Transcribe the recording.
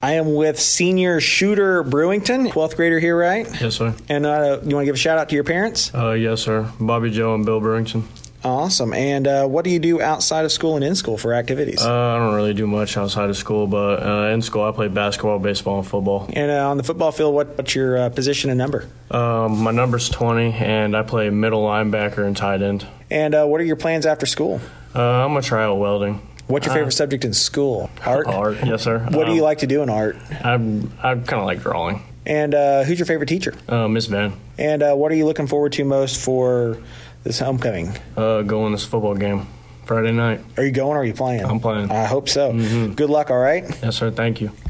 I am with senior Shooter Brewington, 12th grader here, right? Yes, sir. And you want to give a shout out to your parents? Yes, sir. Bobby Joe and Bill Brewington. Awesome. And what do you do outside of school and in school for activities? I don't really do much outside of school, but in school I play basketball, baseball, and football. And on the football field, what's your position and number? My number's 20, and I play middle linebacker and tight end. And what are your plans after school? I'm going to try out welding. What's your favorite subject in school? Art? Art, yes, sir. What do you like to do in art? I kind of like drawing. And who's your favorite teacher? Miss Van. And what are you looking forward to most for this homecoming? Going this football game Friday night. Are you going or are you playing? I'm playing. I hope so. Mm-hmm. Good luck, all right? Yes, sir. Thank you.